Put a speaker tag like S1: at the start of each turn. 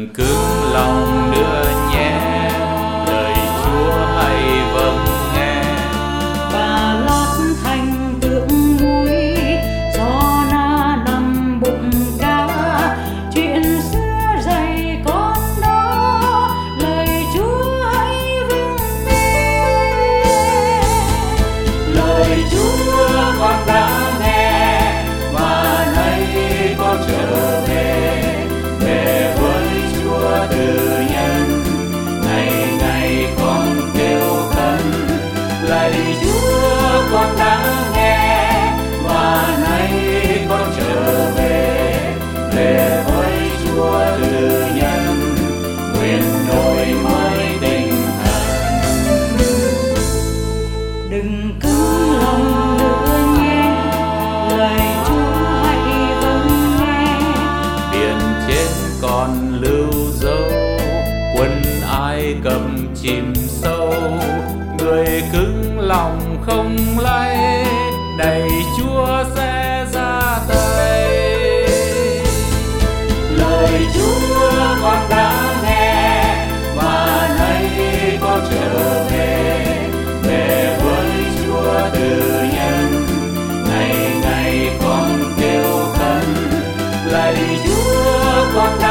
S1: Đừng cứng lòng nữa nhé, lời Chúa hãy vâng nghe.
S2: Và lót thành tượng muối do na nằm bụng cá, chuyện xưa dạy con đó, lời Chúa hãy vâng nghe.
S1: Lời Chúa con đã nghe và nay con trở về, về với Chúa từ nhân. Ngày ngày con kêu khấn, lạy Chúa con đã nghe và nay con trở về, về với Chúa từ nhân. Nguyện đổi mới tinh thần.
S2: Đừng cứng lòng nữa nhé, lời Chúa hãy vâng nghe.
S1: Biển trên còn lưu dấu, quân Ai Cập chìm sâu. Người cứng lòng không lay, này Chúa sẽ ra tay. Lời Chúa con đã nghe và nay con trở về, về với Chúa từ nhân. Ngày ngày con kêu khấn, lạy Chúa con